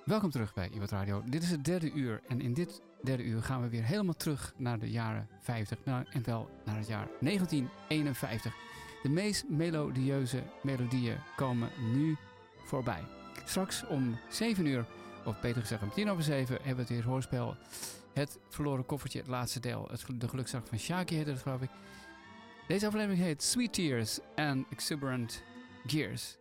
Welkom terug bij Iwat Radio. Dit is het derde uur en in dit derde uur gaan we weer helemaal terug naar de jaren 50 en wel naar het jaar 1951. De meest melodieuze melodieën komen nu voorbij. Straks om 7 uur, of beter gezegd om 7:10, hebben we het weer hoorspel Het Verloren Koffertje, het laatste deel. De gelukzak van Shaki heette dat, geloof ik. Deze aflevering heet Sweet Tears and Exuberant Gears.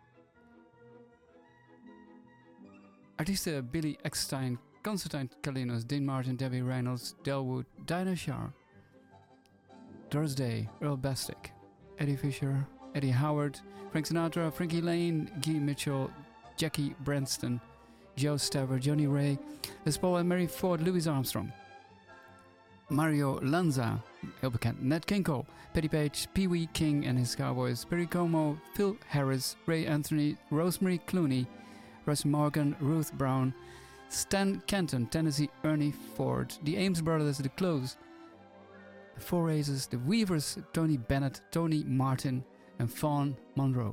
Artiesten Billy Eckstine, Constantine Kalinos, Dean Martin, Debbie Reynolds, Del Wood, Dinah Shore, Doris Day, Earl Bastick, Eddie Fisher, Eddie Howard, Frank Sinatra, Frankie Lane, Guy Mitchell, Jackie Branston, Joe Staver, Johnny Ray, Les Paul en Mary Ford, Louis Armstrong, Mario Lanza, heel bekend, Nat King Cole, Patty Page, Pee Wee King and his Cowboys, Perry Como, Phil Harris, Ray Anthony, Rosemary Clooney, Russ Morgan, Ruth Brown, Stan Kenton, Tennessee Ernie Ford, the Ames Brothers, The Close, The Four Aces, The Weavers, Tony Bennett, Tony Martin en Fawn Monroe.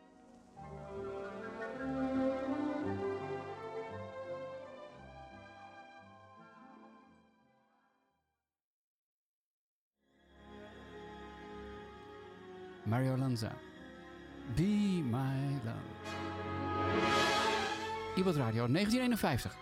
Mario Lanza, Be My Love. Iwat Radio 1951.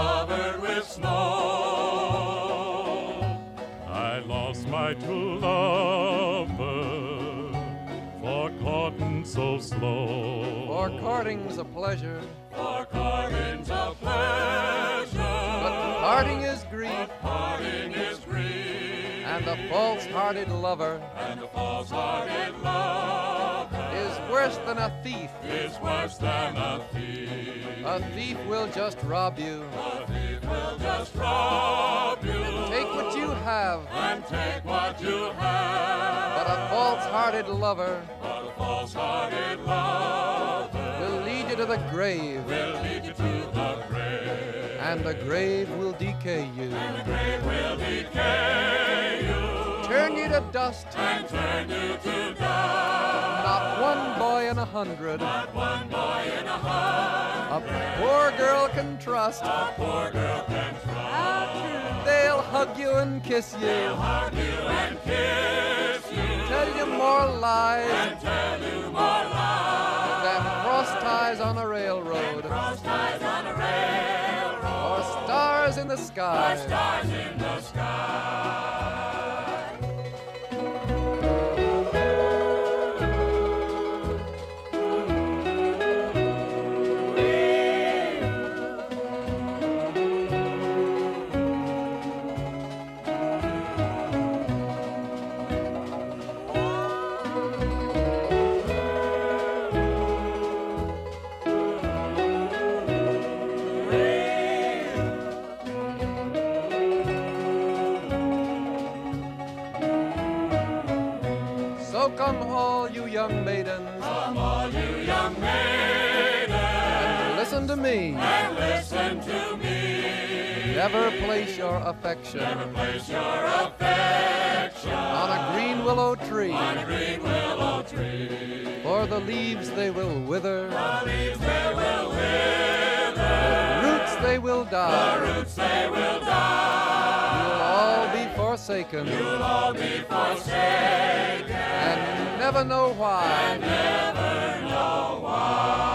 my true love. real slow. For courting's a pleasure, For courting's a pleasure. but parting is grief, Parting is grief. and a false-hearted lover And a false-hearted lover is worse than a thief. is worse than a thief. A thief will just rob you, A thief will just rob you. take what you have, And take what you have. but a false-hearted lover But a false-hearted lover will lead you to the grave, will lead you to the grave. and the grave will decay you, The grave will decay you. turn you to dust. And turn you to dust. Not one boy in 100, Not one boy in 100. a poor girl can trust. A poor girl can trust. They'll hug you and kiss you, Hug you and kiss you. tell you more lies And tell you more lies. than cross ties on a railroad, Cross ties on a railroad. or stars in the sky. Stars in the sky. So come all you young maidens, Come all you young maidens, listen to me. and listen to me. Never place your affection Never place your affection on a green willow tree, on a green willow tree. for the leaves they will wither, The leaves they will wither, roots they will the die. roots they will die. You'll all be forsaken, You'll all be forsaken, and never know why. never know why.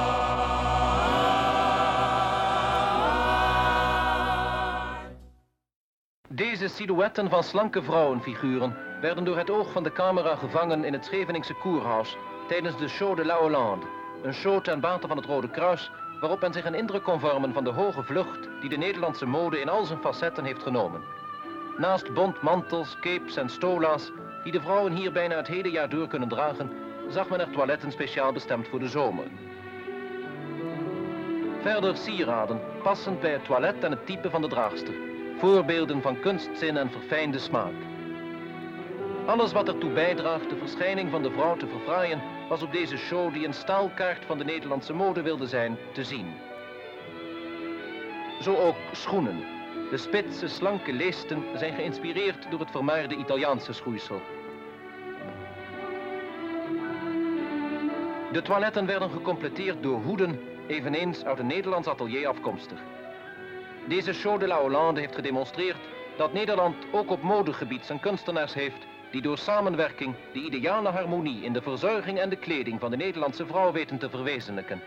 Deze silhouetten van slanke vrouwenfiguren werden door het oog van de camera gevangen in het Scheveningse Koerhuis tijdens de Show de la Hollande, een show ten bate van het Rode Kruis waarop men zich een indruk kon vormen van de hoge vlucht die de Nederlandse mode in al zijn facetten heeft genomen. Naast bontmantels, capes en stola's die de vrouwen hier bijna het hele jaar door kunnen dragen, zag men er toiletten speciaal bestemd voor de zomer. Verder sieraden, passend bij het toilet en het type van de draagster. Voorbeelden van kunstzin en verfijnde smaak. Alles wat ertoe bijdraagt de verschijning van de vrouw te verfraaien, was op deze show die een staalkaart van de Nederlandse mode wilde zijn, te zien. Zo ook schoenen. De spitse, slanke leesten zijn geïnspireerd door het vermaarde Italiaanse schoeisel. De toiletten werden gecompleteerd door hoeden, eveneens uit een Nederlands atelier afkomstig. Deze Show de la Hollande heeft gedemonstreerd dat Nederland ook op modegebied zijn kunstenaars heeft die door samenwerking de ideale harmonie in de verzorging en de kleding van de Nederlandse vrouw weten te verwezenlijken.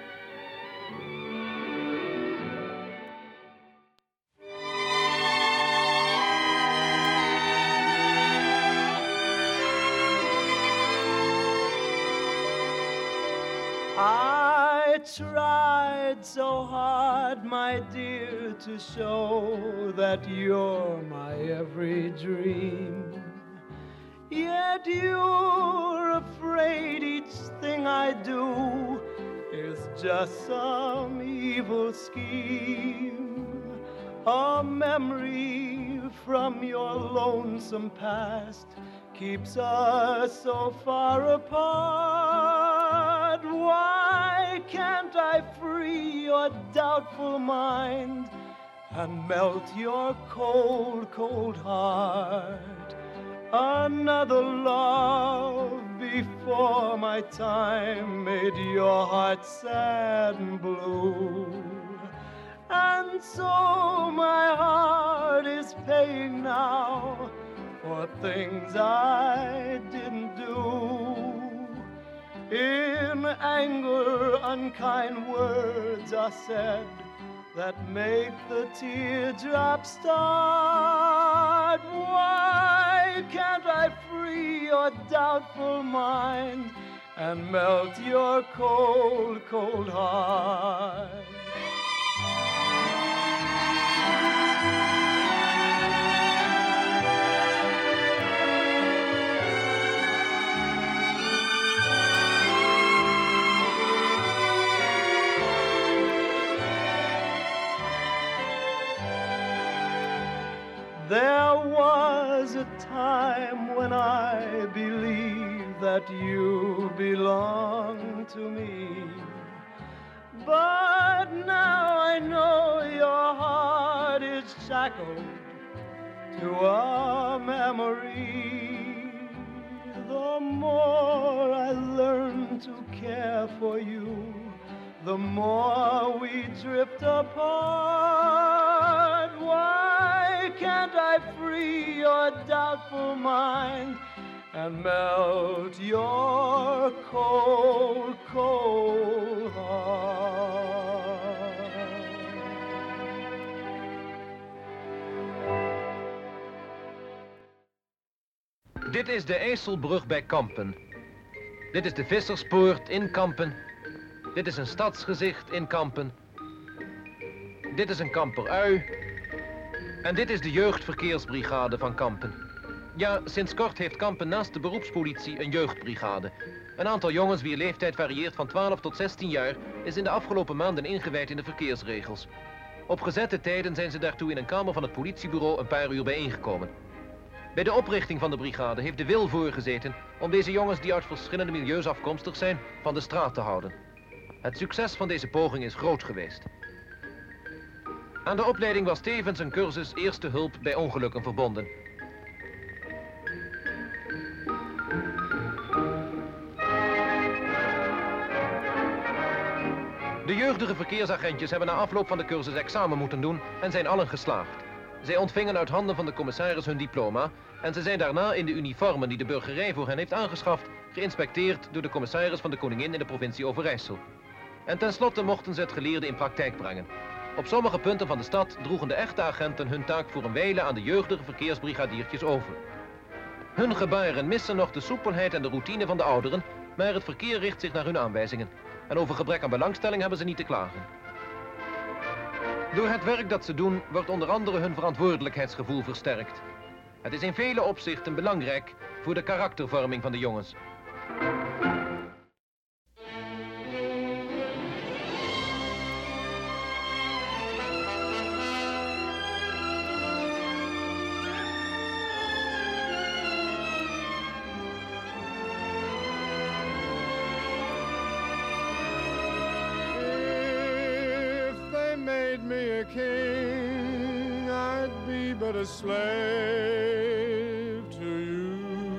I tried so hard, my dear, to show that you're my every dream. Yet you're afraid each thing I do is just some evil scheme. A memory from your lonesome past keeps us so far apart. Why can't I free your doubtful mind and melt your cold, cold heart? Another love before my time made your heart sad and blue. And so my heart is paying now for things I didn't do. In anger, unkind words are said that make the teardrops start. Why can't I free your doubtful mind and melt your cold, cold heart. There was a time when I believed that you belonged to me, but now I know your heart is shackled to a memory. The more I learn to care for you, the more we drift apart. Why can't I free your doubtful mind and melt your cold, cold heart? Dit is de IJsselbrug bij Kampen. Dit is de Visserspoort in Kampen. Dit is een stadsgezicht in Kampen. Dit is een kamperui. En dit is de jeugdverkeersbrigade van Kampen. Ja, sinds kort heeft Kampen naast de beroepspolitie een jeugdbrigade. Een aantal jongens wier leeftijd varieert van 12 tot 16 jaar... is in de afgelopen maanden ingewijd in de verkeersregels. Op gezette tijden zijn ze daartoe in een kamer van het politiebureau een paar uur bijeengekomen. Bij de oprichting van de brigade heeft de wil voorgezeten om deze jongens die uit verschillende milieus afkomstig zijn van de straat te houden. Het succes van deze poging is groot geweest. Aan de opleiding was tevens een cursus eerste hulp bij ongelukken verbonden. De jeugdige verkeersagentjes hebben na afloop van de cursus examen moeten doen en zijn allen geslaagd. Zij ontvingen uit handen van de commissaris hun diploma en ze zijn daarna in de uniformen die de burgerij voor hen heeft aangeschaft geïnspecteerd door de commissaris van de Koningin in de provincie Overijssel. En tenslotte mochten ze het geleerde in praktijk brengen. Op sommige punten van de stad droegen de echte agenten hun taak voor een wijle aan de jeugdige verkeersbrigadiertjes over. Hun gebaren missen nog de soepelheid en de routine van de ouderen, maar het verkeer richt zich naar hun aanwijzingen. En over gebrek aan belangstelling hebben ze niet te klagen. Door het werk dat ze doen, wordt onder andere hun verantwoordelijkheidsgevoel versterkt. Het is in vele opzichten belangrijk voor de karaktervorming van de jongens. Made me a king, I'd be but a slave to you.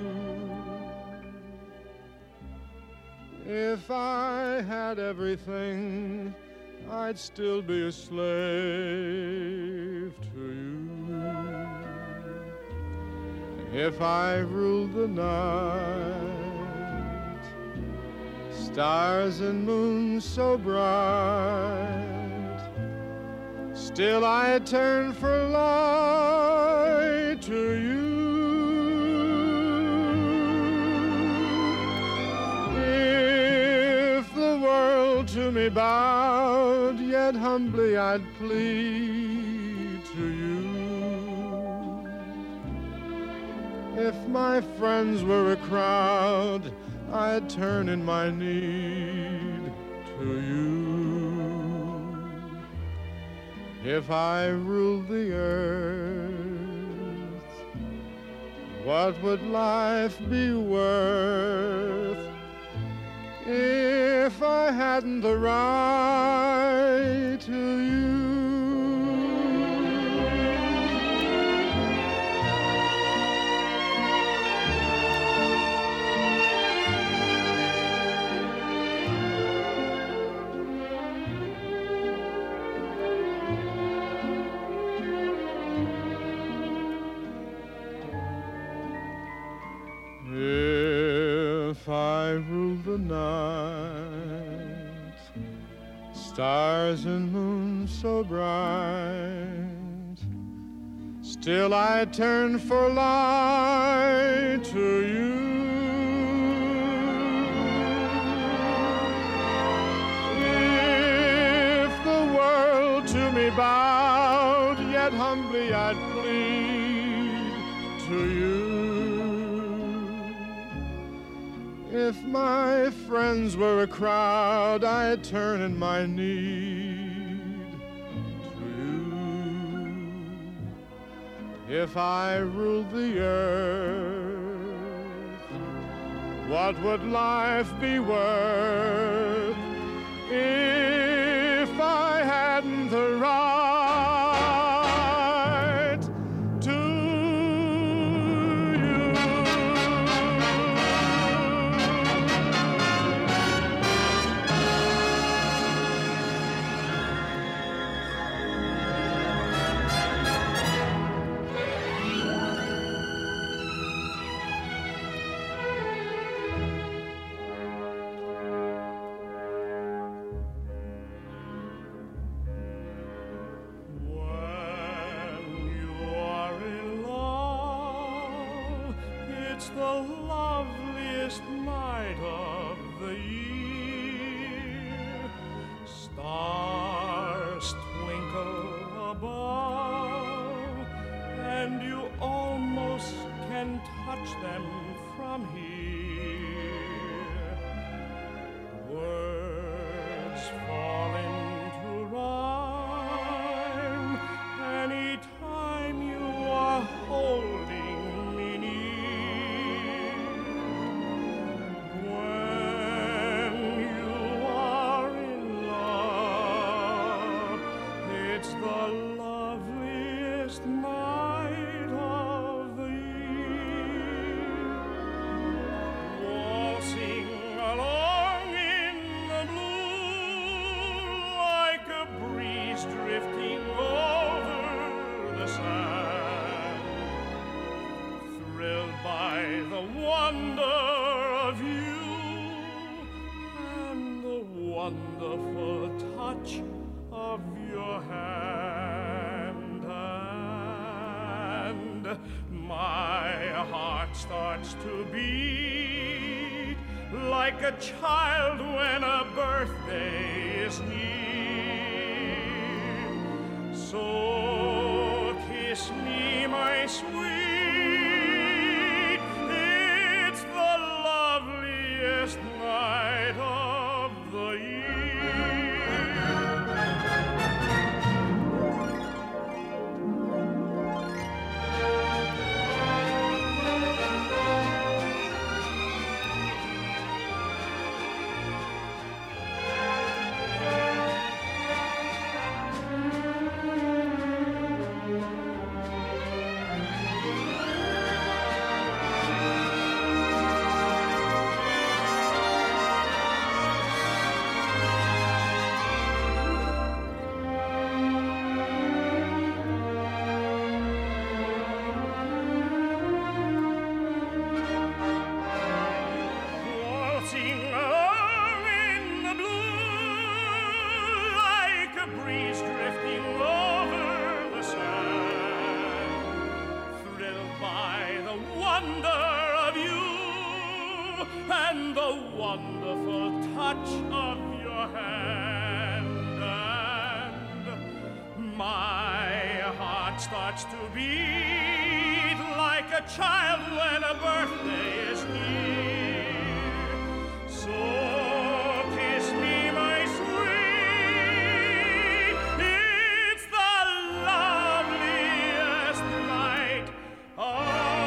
If I had everything, I'd still be a slave to you. If I ruled the night, stars and moons so bright, still I turn for light to you. If the world to me bowed, yet humbly I'd plead to you. If my friends were a crowd, I'd turn in my need to you. If I ruled the earth, what would life be worth if I hadn't the right to you? If I ruled the night, stars and moons so bright, still I turn for light to you. plead to you. If my friends were a crowd, I'd turn in my need to you. If I ruled the earth, what would life be worth if I hadn't the right to you? The loveliest night of the year. Stars twinkle above, and you almost can touch them from here. Words fall into rhyme anytime you are holding me near. Drifting over the sand, thrilled by the wonder of you and the wonderful touch of your hand. And my heart starts to beat like a child when a birthday is near. So kiss me, my sweet, it's the loveliest night of the and the wonderful touch of your hand. And my heart starts to beat like a child when a birthday is near. So kiss me, my sweet, it's the loveliest night of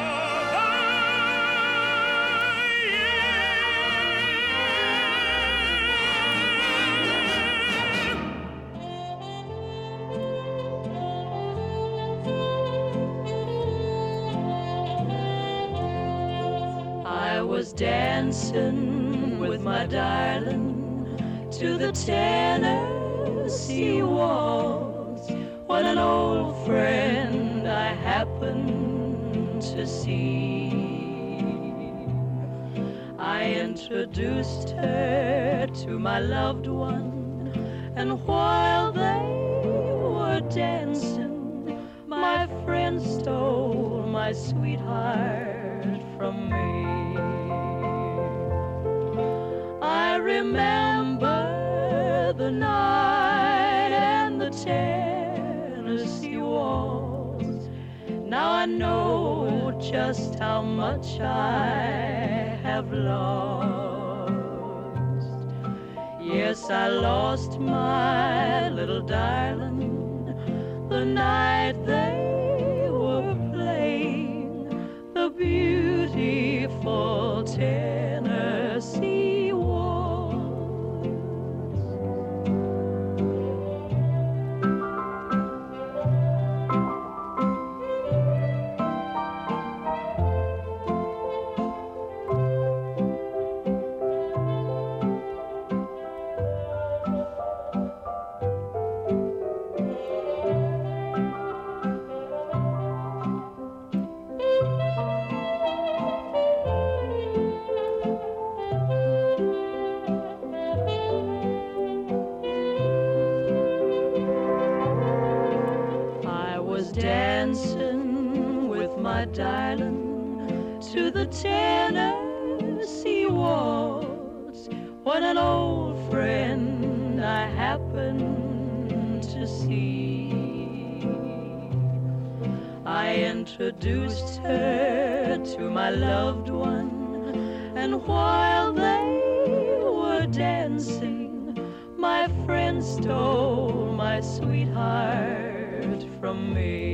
I was dancing with my darling to the Tennessee waltz when an old friend I happened to see. I introduced her to my loved one, and while they were dancing, my friend stole my sweetheart from me. I remember the night and the Tennessee waltz, I know just how much I have lost. Yes, I lost my little darling the night they were playing the beautiful Tennessee waltz. Dancing with my darling to the Tennessee waltz when an old friend I happened to see. I introduced her to my loved one, and while they were dancing, my friend stole my sweetheart from me.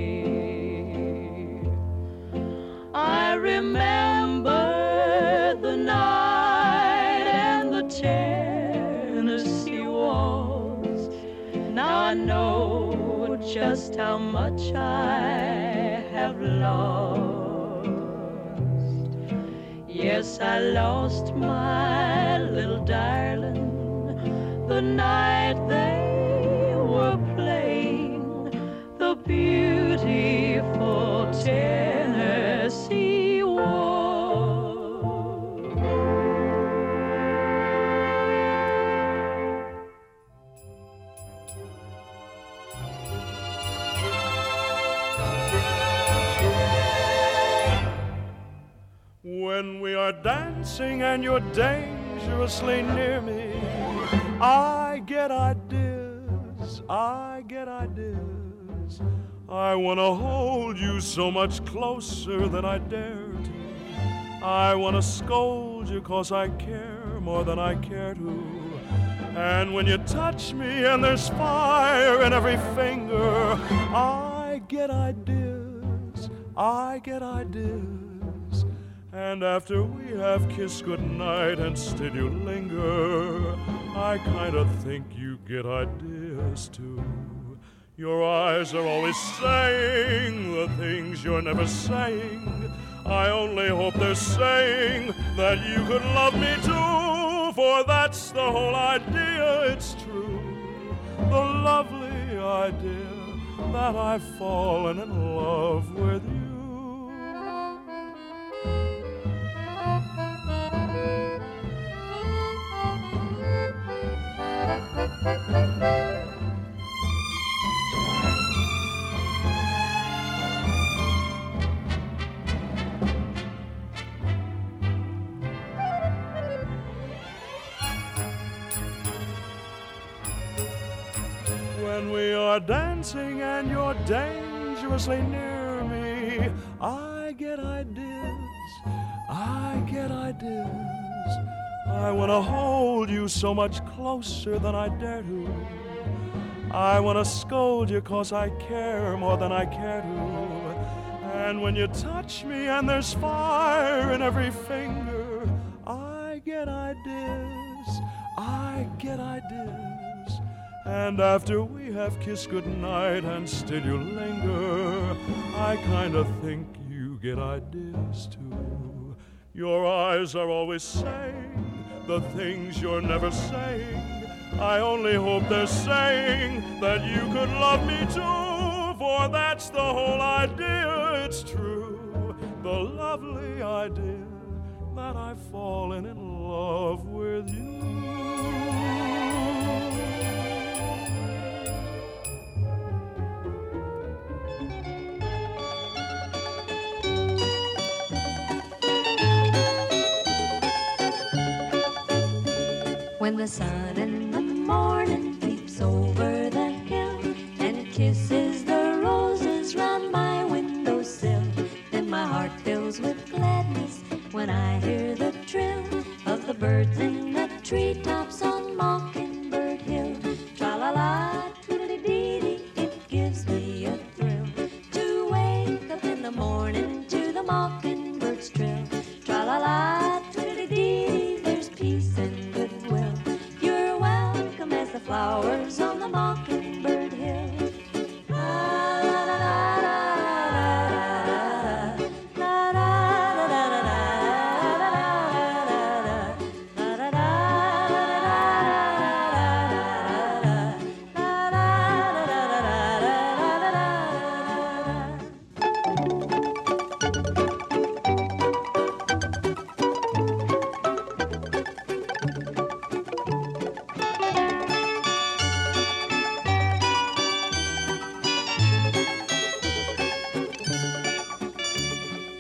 I remember the night and the Tennessee waltz. Now I know just how much I have lost. Yes, I lost my little darling the night they were playing the beautiful Tennessee waltz. When we are dancing and you're dangerously near me, I get ideas, I get ideas. I want to hold you so much closer than I dare to. I want to scold you 'cause I care more than I care to. And when you touch me and there's fire in every finger, I get ideas, I get ideas. And after we have kissed goodnight and still you linger, I kind of think you get ideas too. Your eyes are always saying the things you're never saying. I only hope they're saying that you could love me too, for that's the whole idea, it's true. The lovely idea that I've fallen in love with you. When we are dancing and you're dangerously near me, I get ideas, I get ideas. I want to hold you so much closer than I dare to. I want to scold you 'cause I care more than I care to. And when you touch me and there's fire in every finger, I get ideas, I get ideas. And after we have kissed goodnight and still you linger, I kind of think you get ideas too. Your eyes are always saying the things you're never saying. I only hope they're saying that you could love me too, for that's the whole idea, it's true. The lovely idea that I've fallen in love with you. When the sun in the morning peeps over the hill and it kisses the roses round my windowsill,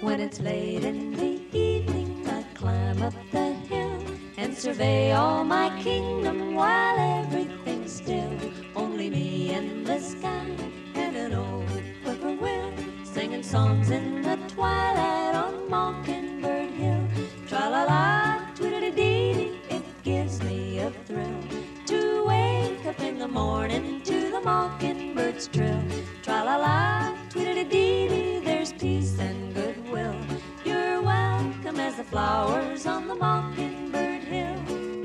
When it's late in the evening, I climb up the hill and survey all my kingdom while everything's still. Only me and the sky and an old whippoorwill singing songs in the twilight on Mockingbird Hill. Tra-la-la, twiddle-dee-dee, it gives me a thrill to wake up in the morning to the mockingbird's trill. Tra-la-la, twiddle-dee-dee, there's peace and goodwill. You're welcome as the flowers on the Mockingbird Hill.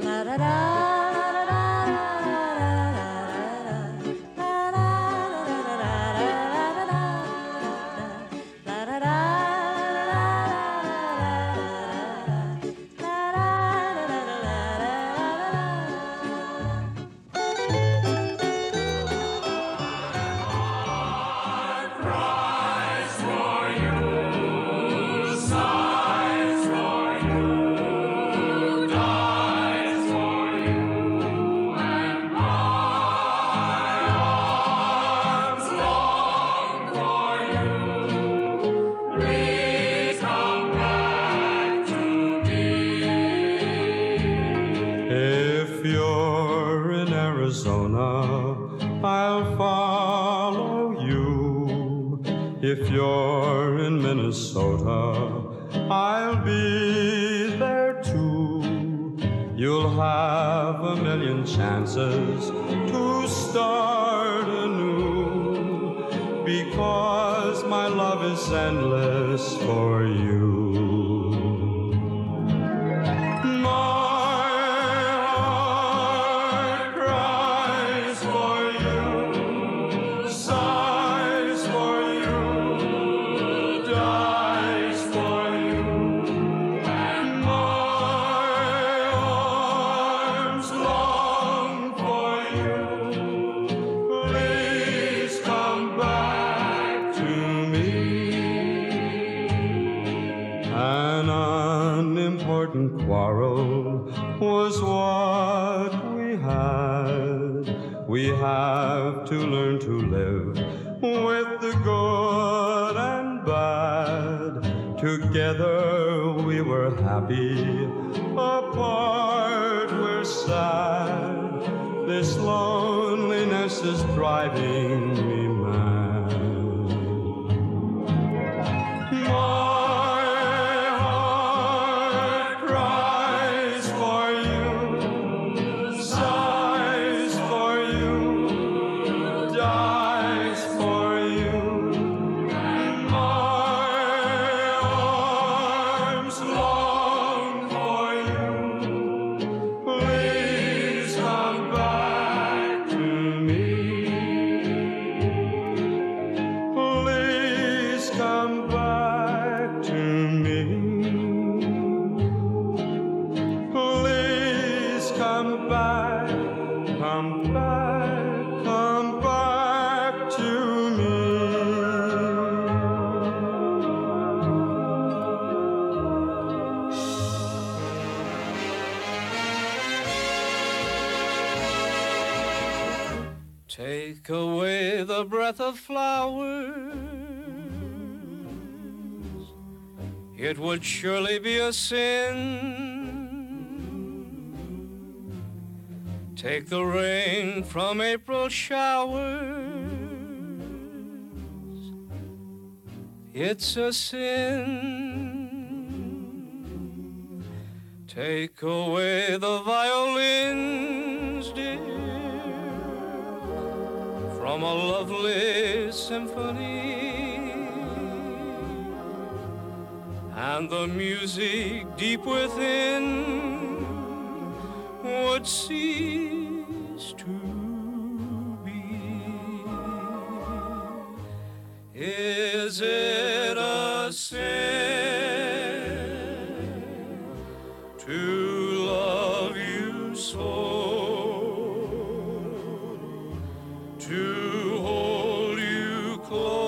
If you're in Minnesota, I'll be there too. You'll have a million chances to start anew, because my love is endless for you. Quarrel was what we had. We have to learn to live with the good and bad. Together we were happy, apart we're sad. This loneliness is driving me mad. Take away the breath of flowers, it would surely be a sin. Take the rain from April showers, it's a sin. Take away the violins, dear, from a lovely symphony, and the music deep within would cease to be. Is it a sin to love you so? To hold you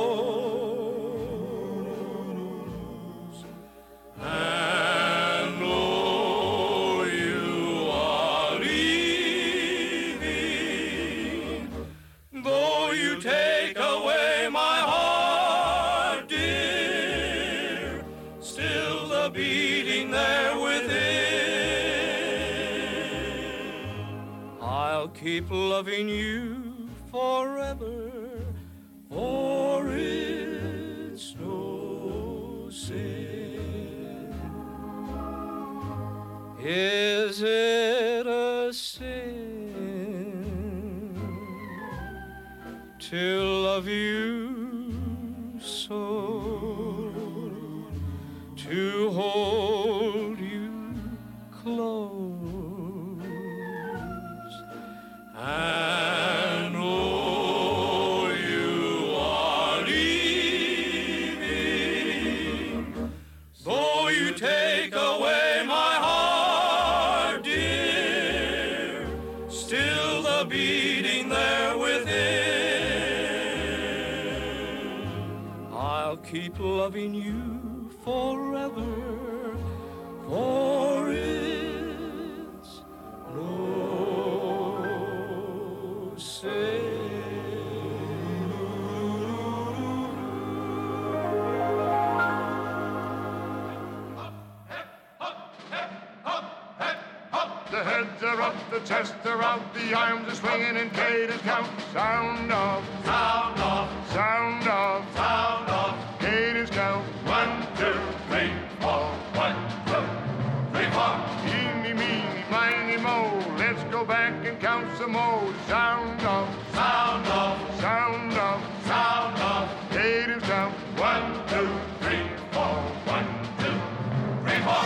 close and know you are leaving, though you take away my heart, dear, the beating there within. I'll keep loving you forever, for it's no sin. Is it a sin to love you so, to hold you close, and oh, you are leaving, though you take away my heart, dear, still the beating there within. I'll keep loving you forever, for it's no sin. The heads are up, the chests are out, the arms are swinging in cadence count. Sound off, sound off, sound off, sound off. Cadence count. 1, 2, 3, 4. 1, 2, 3, 4. Eeny, meeny, miny, mo. Let's go back and count some more. Sound off, sound off, sound off, sound off. Cadence count. 1, 2, 3, 4. 1, 2, 3, 4.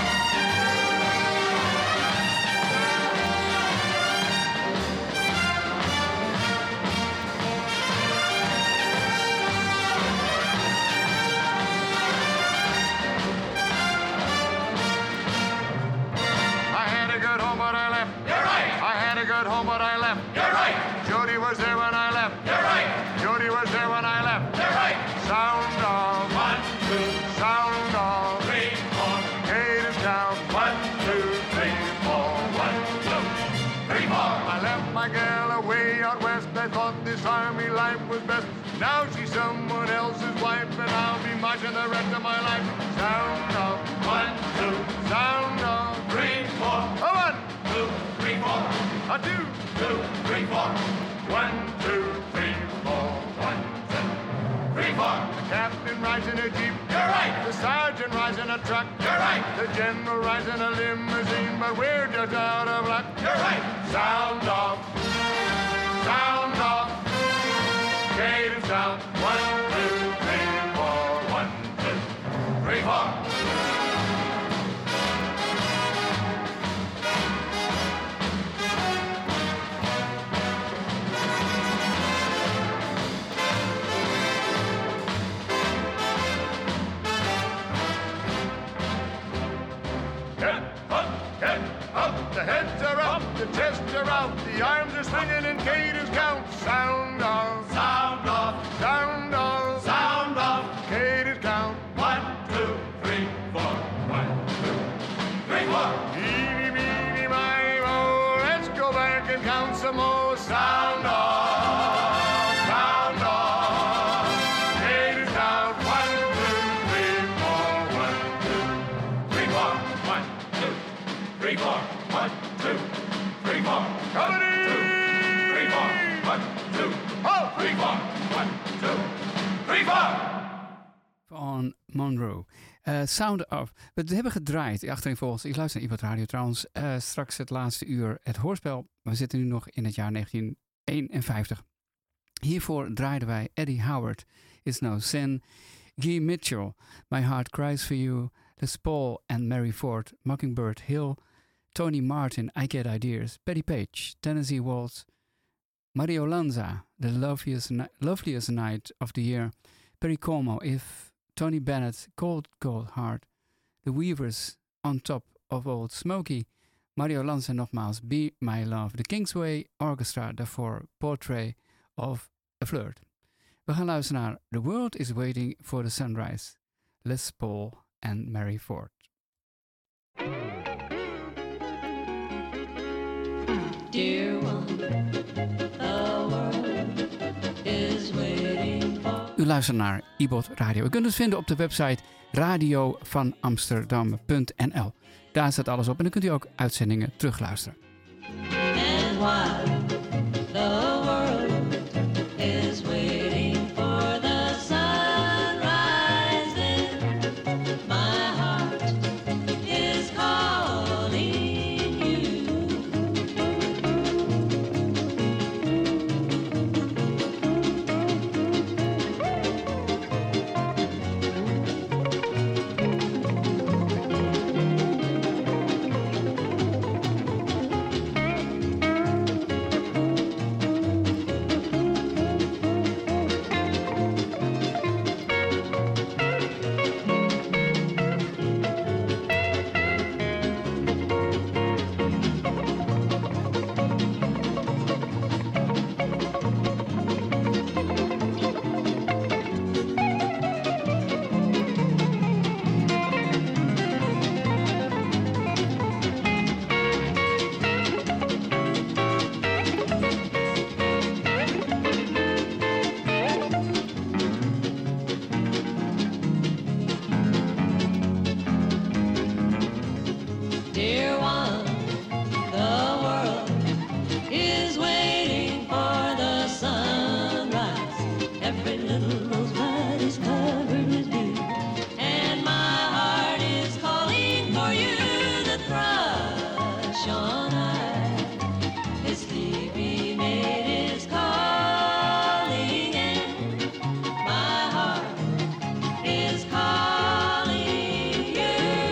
Home, but I left. You're right. Jody was there when I left. You're right. Jody was there when I left. You're right. Sound off. 1, 2. Sound off. 3, 4. Cadence down. 1, 2, 3, 4. 1, 2, 3, 4. I left my gal away out west. I thought this army life was best. Now she's someone else's wife, and I'll be marching the rest of my life. Sound off. 1, 2. Sound off. 3, 4. 1, 2, 3, 4. 1, 2, 3, 4. 1, 2, 3, 4. 1, 2, 3, 4. The captain rides in a jeep. You're right. The sergeant rides in a truck. You're right. The general rides in a limousine, but we're just out of luck. You're right. Sound off. Sound off. Cadence down. 1, 2, 3, 4. 1, 2, 3, 4. The heads are up, the chests are out, the arms are swinging in cadence count. Sound off, sound off, sound off, sound off. Cadence count. 1, 2, 3, 4. 1, 2, 3, 4. Eeny, meeny, miny, mo. Let's go back and count some more. Sound off, sound off. Cadence count. 1, 2, 3, 4. 1, 2, 3, 4. 1, 2, 3, 4. 1, 2, 3, 4. Company! 2, 3, 4. 1, 2, 3, 4. 1, 2, 3, 4. Van Monroe. Sound Off. We hebben gedraaid. Achterin volgens. Ik luister naar Ibat Radio trouwens. Straks het laatste uur het hoorspel. We zitten nu nog in het jaar 1951. Hiervoor draaiden wij Eddie Howard, It's No Sin, Guy Mitchell, My Heart Cries For You, Les Paul and Mary Ford, Mockingbird Hill, Tony Martin, I Get Ideas, Betty Page, Tennessee Waltz, Mario Lanza, The Loveliest Night of the Year, Perry Como, If, Tony Bennett, Cold Cold Heart, The Weavers, On Top of Old Smoky, Mario Lanza nogmaals, Be My Love, The Kingsway Orchestra, daarvoor Portrait of a Flirt. We gaan luisteren naar The World is Waiting for the Sunrise, Les Paul and Mary Ford. Dear one, the world is waiting for U luistert naar iBot Radio. U kunt ons vinden op de website radiovanamsterdam.nl. Daar staat alles op en dan kunt u ook uitzendingen terugluisteren. And while the world is waiting for the sun rising, my heart is calling you. Dear one, the world is waiting for the sunrise. Every little rosebud is covered with dew, and my heart is calling for you. The thrush on high, his sleepy mate is calling, and my heart is calling you.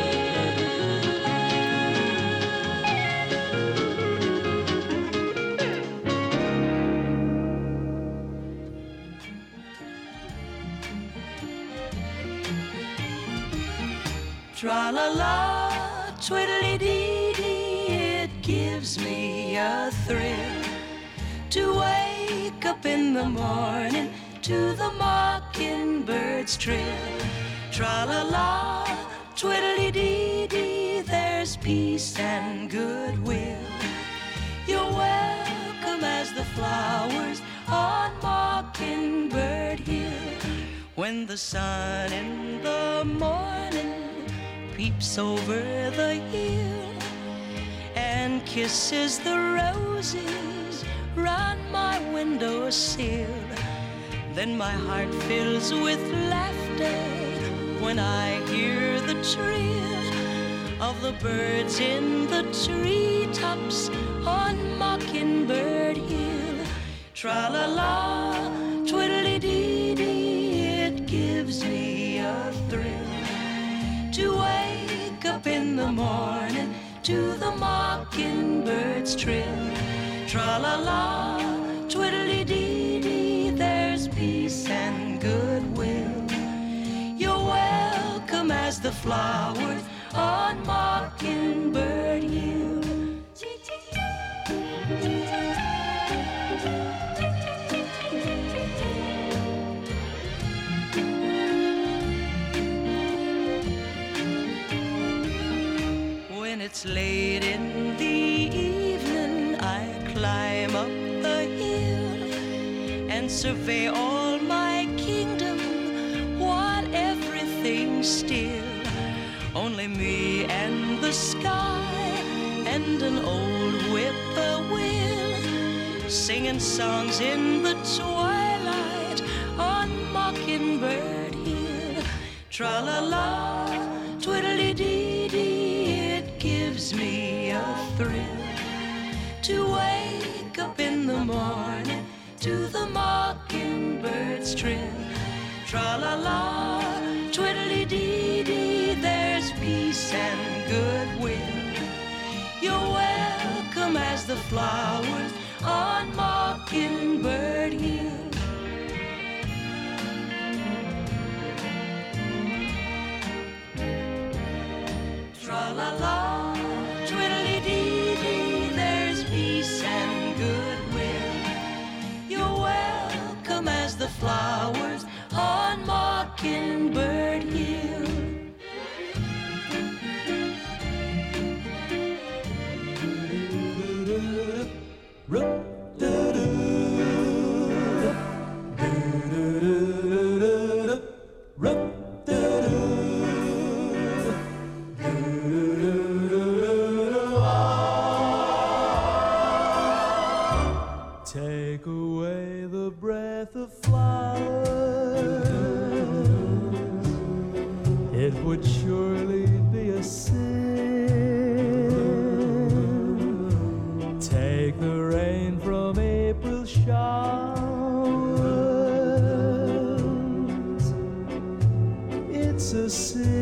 Tra-la-la, twiddly-dee-dee, it gives me a thrill to wake up in the morning to the mockingbird's trill. Tra-la-la, twiddly-dee-dee, there's peace and goodwill. You're welcome as the flowers on Mockingbird Hill. When the sun in the morning peeps over the hill and kisses the roses round my windowsill, then my heart fills with laughter when I hear the trill of the birds in the treetops on Mockingbird Hill. Tra-la-la, twiddly-dee-dee, it gives me a thrill to wake up in the morning to the mockingbird's trill. Tra-la-la, twiddly-dee-dee, there's peace and goodwill. You're welcome as the flowers on Mockingbird Hill. When it's late in the evening, I climb up the hill and survey all my kingdom while everything's still. Only me and the sky and an old whippoorwill singing songs in the twilight on Mockingbird Hill. Tra-la-la, twiddly-dee-dee, it gives me a thrill to wake up in the morning to the mockingbird's trill. Tra-la-la, twiddly-dee-dee, there's peace and goodwill. You're welcome as the flowers on Mockingbird Hill. Tra-la-la, twiddly-dee-dee, there's peace and goodwill. You're welcome as the flowers on Mockingbird Hill. it would surely be a sin. Take the rain from April showers. It's a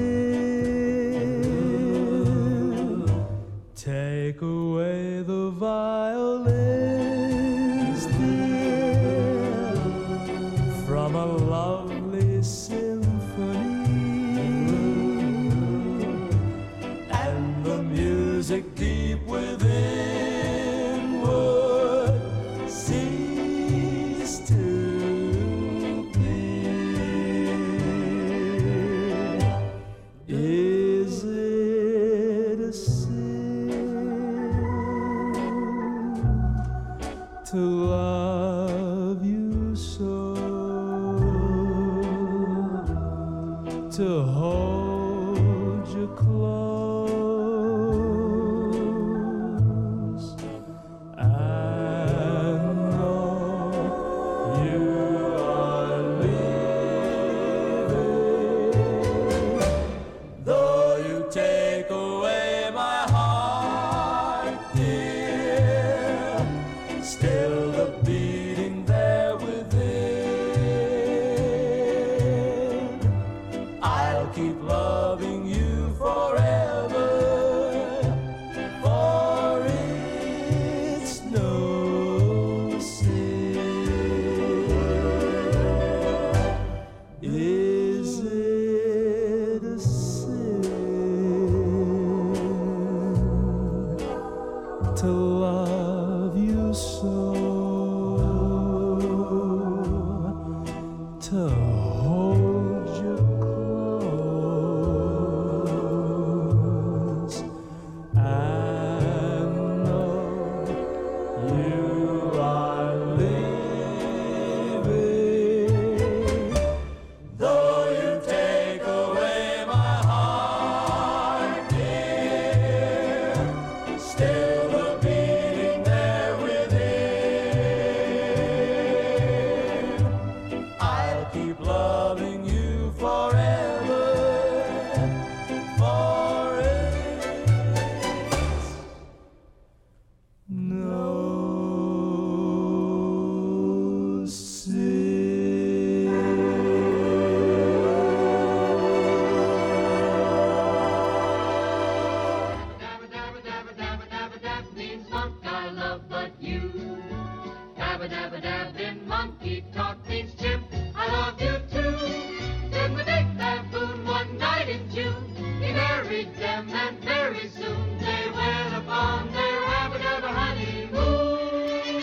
sin. Take away the violins, dear, from a lovely symphony, and the music deep within would cease to be. Is it a sin to love you so, to hold you close, and know you are leaving? Though you take away my heart, dear, still the beating there within. I'll keep loving you forever, for it's no sin. Is it a sin to love you so, to hold you close, and know you are leaving? Though you take away my heart, dear, still the beating there within. I'll keep loving you forever, for it's no sin. Dabba dabba dabba dabba dabba dab means monk I love but you. Dabba dabba dab in monkey talk means chimp I love you too. Then the big baboon one night in June, he married them and very soon they went upon their dabba dabba honeymoon.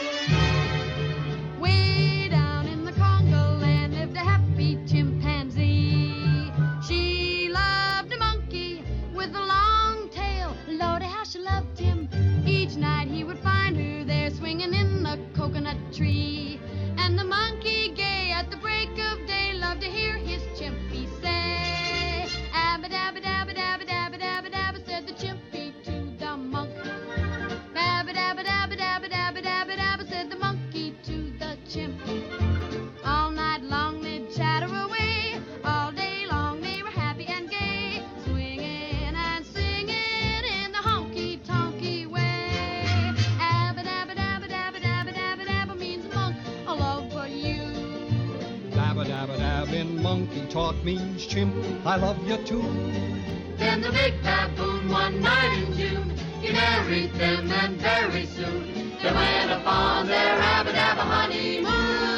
Way down in the Congo land lived a happy chimpanzee. She loved a monkey with a long tail. Lordy, how she loved him. Each night he would find her there swinging in the coconut tree. And the monkey, gay at the break of day, loved to hear his chimpy say, "Abba dabba dabba dabba dabba dabba dabba," said the chimpy to the monk. "Dabba dabba dabba dabba dabba dabba dabba," said the monkey to the chimp. All night long they'd chatter away, all day long they were happy and gay, swinging and singing in the honky-tonky way. Abba dabba dabba dabba dabba dabba dabba means monk, a love for you. Dabba dabba dab in monkey talk means chimp, I love you too. Then the big baboon one night in June, he married them and very soon they went upon their dabba dabba honeymoon.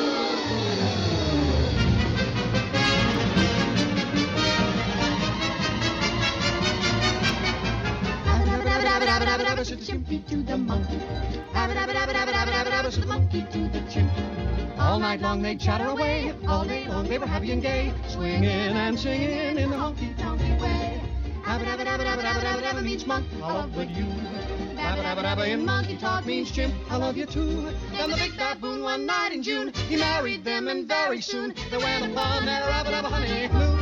Abba-dabba-dabba-dabba-dabba-dabba, said the chimpy to the monkey. Abba-dabba-dabba-dabba-dabba-dabba, said the monkey to the chimp. All night long they'd chatter away, all day long they were happy and gay, swinging and singing in the honky-tonky way. Abba-dabba-dabba-dabba-dabba-dabba means monk, I love but you. Dabba dabba dabba in monkey talk means chimp, I love you too. Then the big baboon one night in June, he married them and very soon they went upon their dabba dabba honeymoon.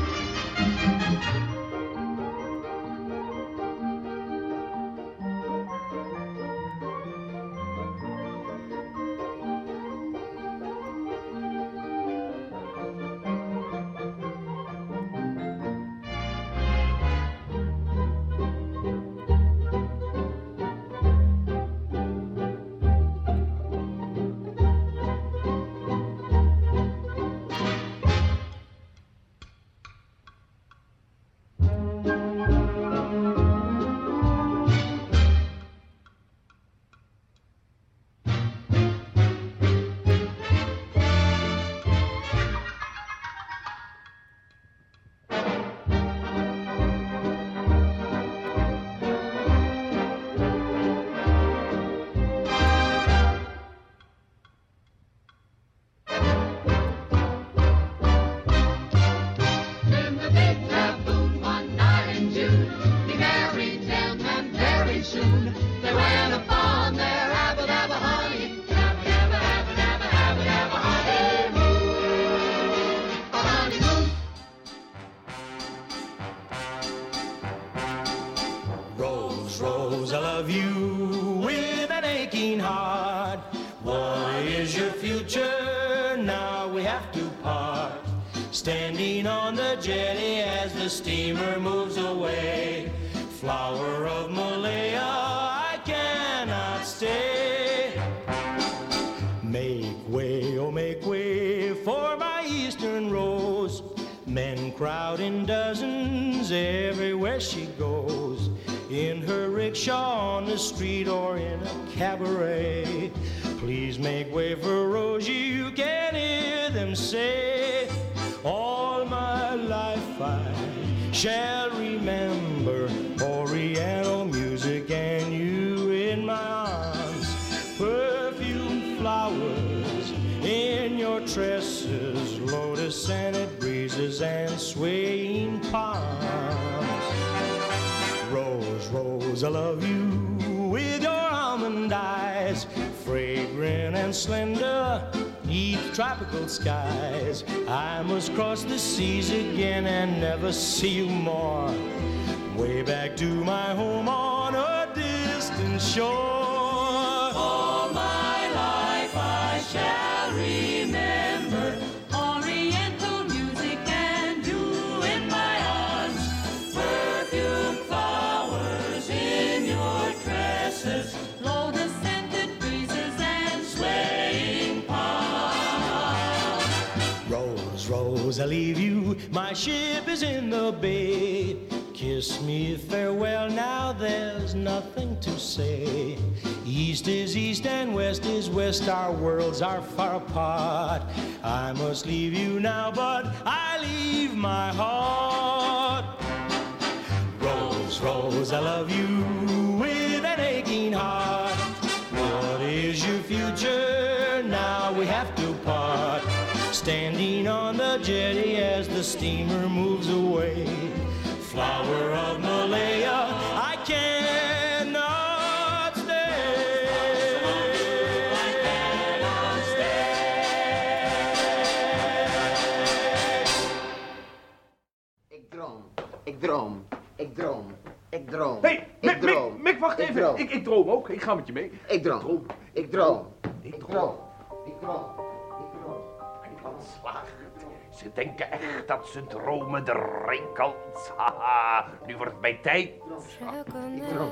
rose, I love you with an aching heart. What is your future? Now we have to part. Standing on the jetty as the steamer moves away. Flower of Malaya, I cannot stay. Make way, oh make way for my eastern rose. Men crowd in dozens everywhere she goes. In her rickshaw on the street or in a cabaret. Please make way for Rose, you can hear them say. All my life I shall remember Oriental music and you in my arms. Perfume flowers in your tresses, lotus scented breezes and swaying palms. Rose, rose, I love you with your almond eyes, fragrant and slender, neath tropical skies. I must cross the seas again and never see you more. Way back to my home on a distant shore. All my life I shall remember Oriental music and you in my arms. Perfume flowers in your tresses, lotus scented breezes and swaying palms. Rose, rose, I leave you, my ship is in the bay. Kiss me farewell now, there's nothing to say. East is east and west is west, our worlds are far apart. I must leave you now, but I leave my heart. Rose, rose, I love you with an aching heart. What is your future? Now we have to part. Standing on the jetty as the steamer moves away. Flower of Malaya, I cannot stay. I cannot stay. Ik droom, ik droom, ik droom, ik droom. Hey, ik droom. Mick, wacht Ik even. droom. Ik droom ook. Ik ga met je mee. Ik droom, ik droom, ik droom, ik droom. Slaagt. Ze denken echt dat ze dromen de rinkelt. Haha, nu wordt het mijn tijd. Ik droom.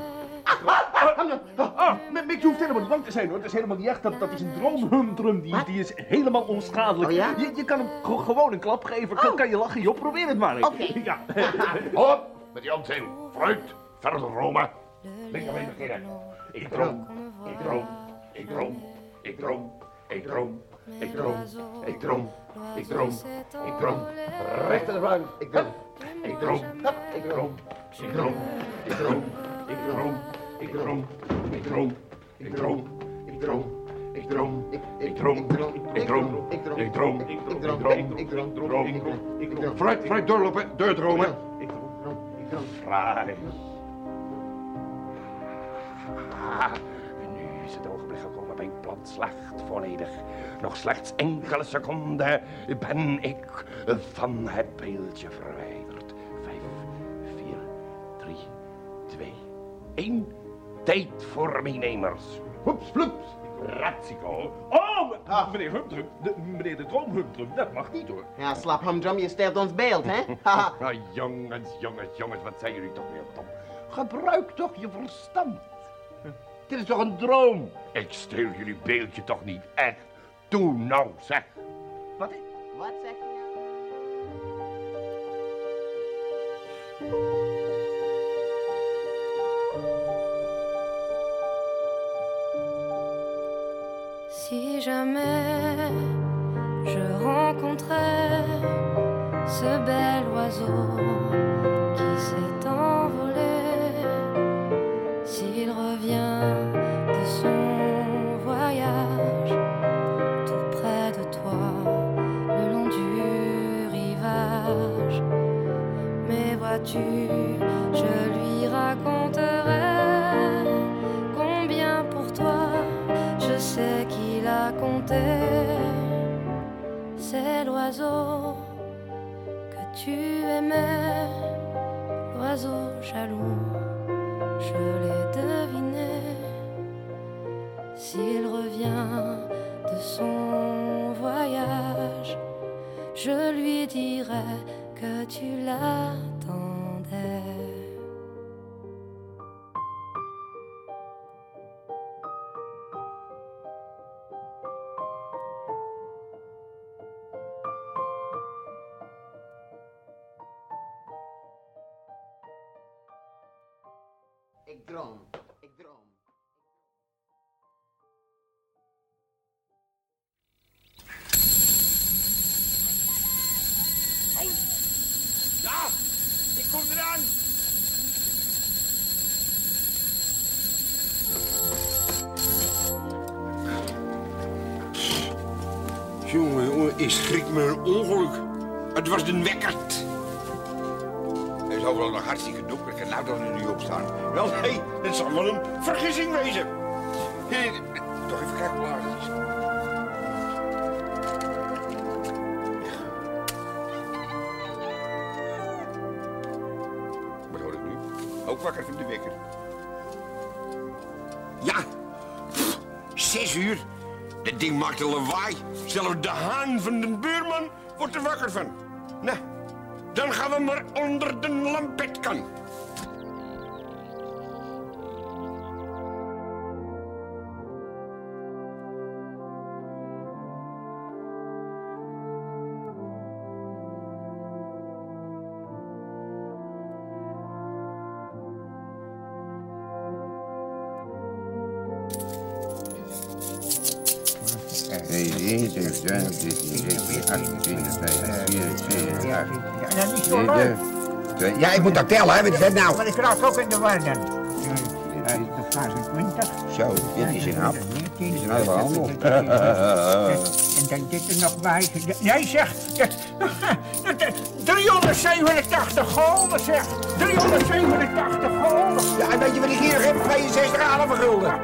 Mick, je hoeft helemaal niet bang te zijn hoor. Het is helemaal niet echt. Dat is een droomhumdrum. Die is helemaal onschadelijk. Oh, ja? Je kan hem gewoon een klap geven. Kan je lachen, joh. Probeer het maar eens. Oké. Ja. Hop, met die onzin. Fruit, verder dromen. Mick, alleen beginnen. Ik droom, ik droom, ik droom, ik droom, ik droom. Ik droom, ik droom, ik droom, ik droom. Rechter de bank. Ik droom. Ik droom, ik droom, ik droom, ik droom, ik droom, ik droom, ik droom, ik droom, ik droom, ik droom, ik droom, ik droom, ik droom, ik droom. Fruit doorlopen, doordromen. Ik droom. Fraai. Nu is het ogenblik gekomen, mijn plan slaagt volledig. Nog slechts enkele seconden ben ik van het beeldje verwijderd. 5, 4, 3, 2, 1. Tijd voor meenemers. Hoeps, floeps. Ratzico. Oh, meneer Humdrum, meneer de droomhumdrum, dat mag niet hoor. Ja, slap humdrum, je steelt ons beeld, hè? Nou, jongens, wat zijn jullie toch weer dom. Gebruik toch je verstand. Dit is toch een droom? Ik steel jullie beeldje toch niet echt. Doe nou, zeg. Wat zeg je nou? Si jamais je rencontrais ce bel oiseau qui s'est envolé, s'il revient de son voyage tout près de toi, le long du rivage, mais vois-tu, je lui raconterai combien pour toi je sais qu'il a compté. C'est l'oiseau que tu aimais, l'oiseau jaloux, je l'ai s'il revient de son voyage, je lui dirai que tu l'attendais. Ik droom, ik droom. Oh! Ja, ik kom eraan! Jongen, ik schrik me een ongeluk. Het was een wekkerd. Het is overal nog hartstikke donker. Ik kan nou toch nu opstaan. Wel, nee, het zal wel een vergissing wezen. Toch even kijken hoe laat het is. Wat hoor ik nu? Ook wakker van de wekker. Ja, 6 uur. Dat ding maakt een lawaai. Zelfs de haan van de buurman wordt er wakker van. Nou, dan gaan we maar onder de lampetkan. Ja, ik moet dat tellen, hè? Wat is dat nou? Maar ik raak ook in de war dan. Hij is toch 25? Zo, dit is een hap. Dit is een hele handel. En dan dit er nog bij. Nee, zeg. 387 gulden, zeg. 387 gulden. Ja, en weet je wat ik hier heb? 62,5 gulden.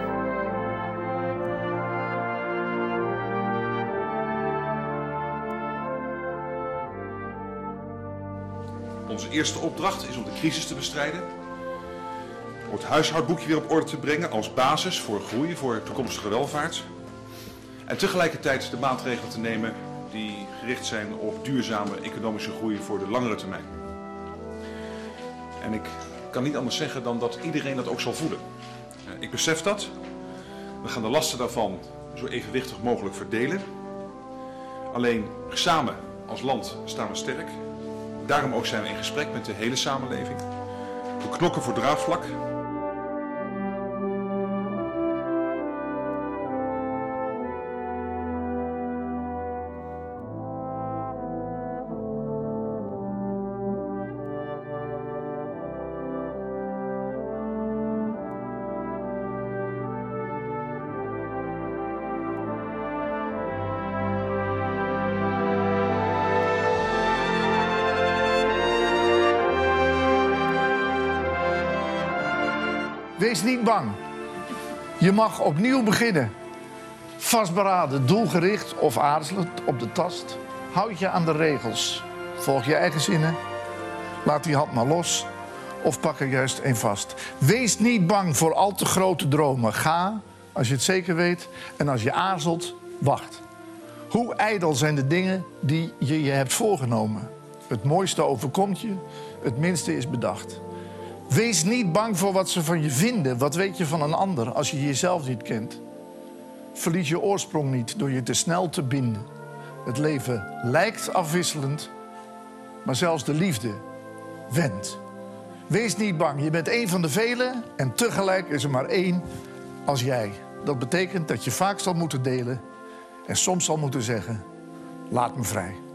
Onze eerste opdracht is om de crisis te bestrijden. Om het huishoudboekje weer op orde te brengen als basis voor groei, voor toekomstige welvaart. En tegelijkertijd de maatregelen te nemen die gericht zijn op duurzame economische groei voor de langere termijn. En ik kan niet anders zeggen dan dat iedereen dat ook zal voelen. Ik besef dat. We gaan de lasten daarvan zo evenwichtig mogelijk verdelen. Alleen samen als land staan we sterk. Daarom ook zijn we in gesprek met de hele samenleving. We knokken voor draagvlak. Wees niet bang. Je mag opnieuw beginnen. Vastberaden, doelgericht of aarzelend op de tast. Houd je aan de regels. Volg je eigen zinnen. Laat die hand maar los. Of pak er juist een vast. Wees niet bang voor al te grote dromen. Ga, als je het zeker weet. En als je aarzelt, wacht. Hoe ijdel zijn de dingen die je hebt voorgenomen. Het mooiste overkomt je. Het minste is bedacht. Wees niet bang voor wat ze van je vinden. Wat weet je van een ander als je jezelf niet kent? Verlies je oorsprong niet door je te snel te binden. Het leven lijkt afwisselend, maar zelfs de liefde wendt. Wees niet bang, je bent één van de velen en tegelijk is er maar één als jij. Dat betekent dat je vaak zal moeten delen en soms zal moeten zeggen, laat me vrij.